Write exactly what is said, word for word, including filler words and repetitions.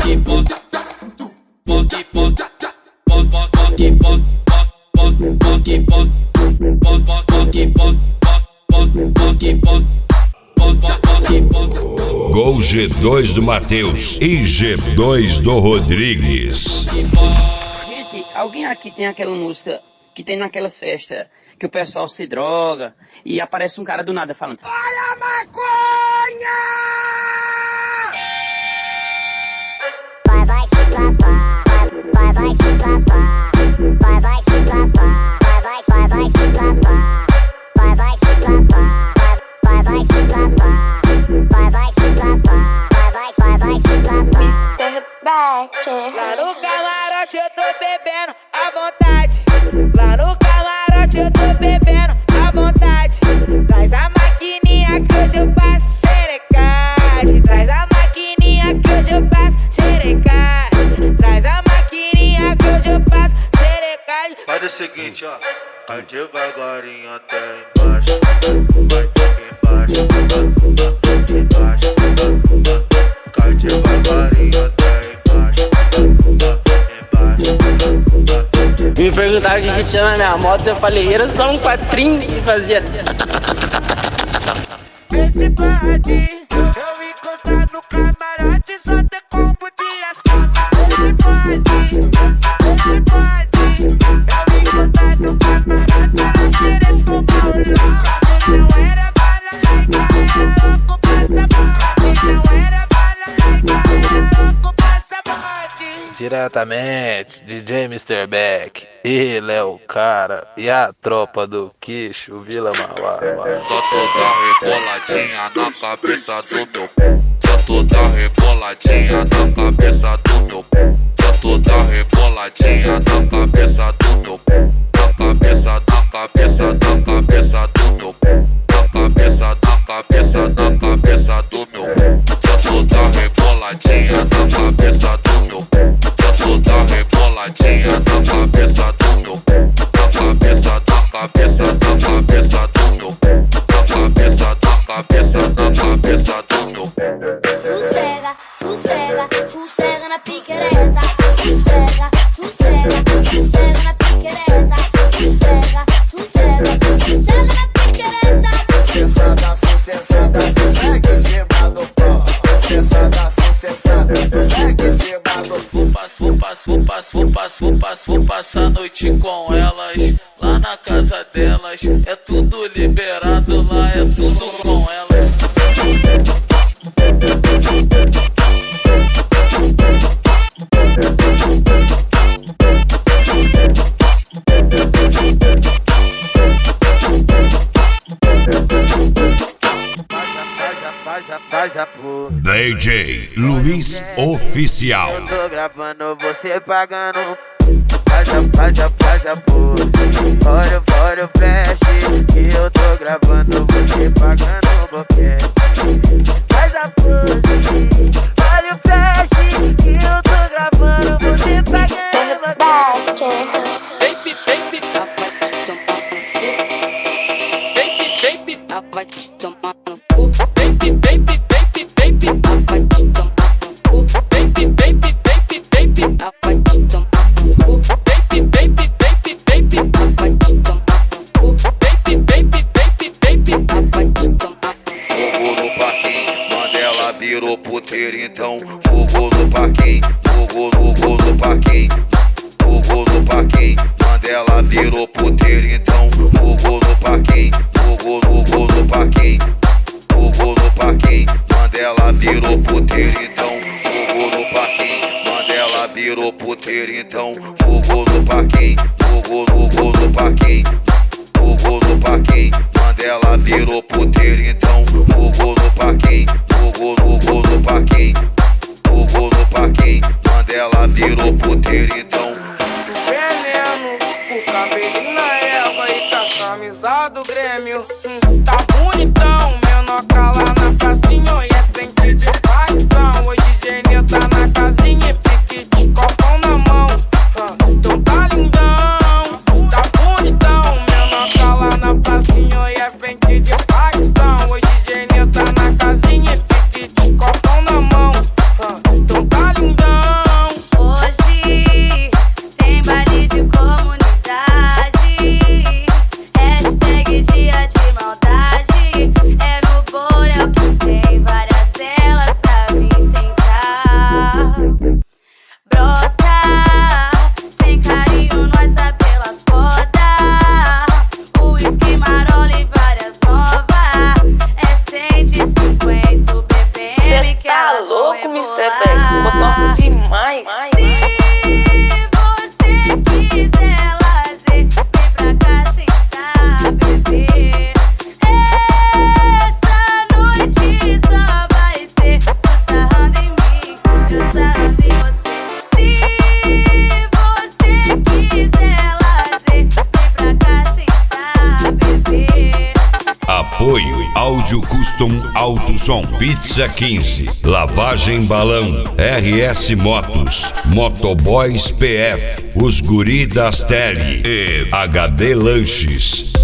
Gol G dois do Matheus e G dois do Rodrigues. Gente, alguém aqui tem aquela música que tem naquelas festas que o pessoal se droga e aparece um cara do nada falando: olha a maconha! Vai, vai te papar, vai, vai te papar, vai, vai te papar, vai, vai, vai, vai te papar, vai, vai te papar, vai, vai te papar, vai, vai te papar, vai, vai, vai, vai te papar. Lá no camarote eu tô bebendo à vontade. Lá no camarote eu tô bebendo à vontade. Traz a maquininha que hoje eu passo xerecagem. Traz a maquininha que hoje eu passo xerecagem. Traz a maquininha que hoje eu passo xerecagem. Faz o seguinte, ó. Vai devagarinho até embaixo. Vai embaixo, embaixo. Cai devagarinho até embaixo, embaixo. Me perguntaram o que que tinha na minha moto, eu falei, era só um quatrinho e fazia. Esse pode, eu encontrar no camarote, só ter combo de ascama. Esse pode, esse pode, eu encontrar no camarote, ela querer tomar o louco. Não era bala laica, era louco passa morte. Não era bala laica, era louco passa morte. Diretamente, D J mister Beck, ele é o cara e a tropa do Quixo, Vila Mauá. Só toda reboladinha na cabeça do meu pé. Só toda reboladinha na cabeça do meu pé. Só toda reboladinha na cabeça do meu pé. Na cabeça, na cabeça, na cabeça do meu pé. Na cabeça, na cabeça, na cabeça do meu pé. Só toda reboladinha na cabeça do meu pé. Só toda reboladinha na cabeça do meu pé. Na cabeça, na cabeça, na cabeça do meu pé. Na cabeça, na cabeça, na cabeça do meu pé. Sossega, sossega, sossega na piquereta. Sossega, sossega, sossega na piquereta. Sossega, sossega, sossega na piquereta. Cessada, sucessada, sossega em cima do pó. Cessada, sucessada, sossega em cima do pó. Vou passar, vou passar, vou passar, vou passar, vou passar, vou passar a noite com elas. Lá na casa delas, é tudo liberado lá, é tudo com elas. D J Luiz Oficial. Eu tô gravando, você pagando. Faja, faja, faja, pô. Olha, olha o flash. Que eu tô gravando, você pagando boquete. Faz a pose. Olha o flash. Que eu tô gravando, você pagando boquete. Baby, baby, vai te tomar no cu. Baby, baby, vai te tomar no cu. Baby, baby, baby, baby, vai te tomar no cu. Baby, baby, baby, baby, vai te tomar no cu. Baby, baby, baby, baby, vai te tomar no cu. Baby, baby, baby, baby, vai te tomar. Fogo no parquinho, Mandela virou puteiro, então fogo no parquinho, fogo, fogo no parquinho, fogo no parquinho, Mandela virou puteiro, então fogo no parquinho, fogo, fogo no parquinho, fogo no parquinho, Mandela virou puteiro, então fogo no parquinho, Mandela virou puteiro, então fogo no parquinho, fogo, fogo no parquinho, fogo no parquinho, Mandela virou puteiro, então fogo no parquinho, fogo, fogo no parquinho, fogo no parquinho, Mandela virou puteiro, então. Veneno, o cabelinho na égua e com a camisa do Grêmio. Hum, tá bonitão, menor cala na pracinha e é frente de facção. Hoje D J tá na casinha e pique de copão na mão. Hum, então tá lindão, tá bonitão, menor cala na pracinha e é frente de facção. Hoje D J tá na casinha e pique de copão na mão. Beck, ficou top demais. Apoio Áudio Custom Alto Som, Pizza quinze, Lavagem Balão, R S Motos, Motoboys P F, Os Guri das Tele e H D Lanches.